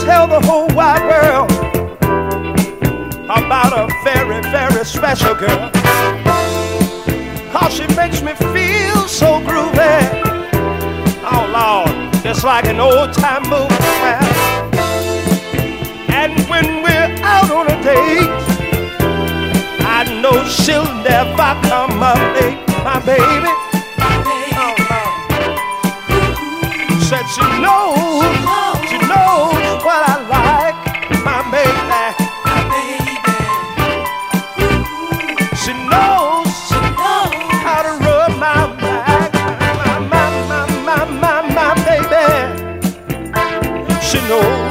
tell the whole wide world about a very, very special girl. How she makes me feel so groovy. Oh Lord, just like an old time movie. And when we're out on a date, I know she'll never come up late. My baby, oh Lord, said she knows what I like. My baby, she knows how to rub my back. My baby, she knows.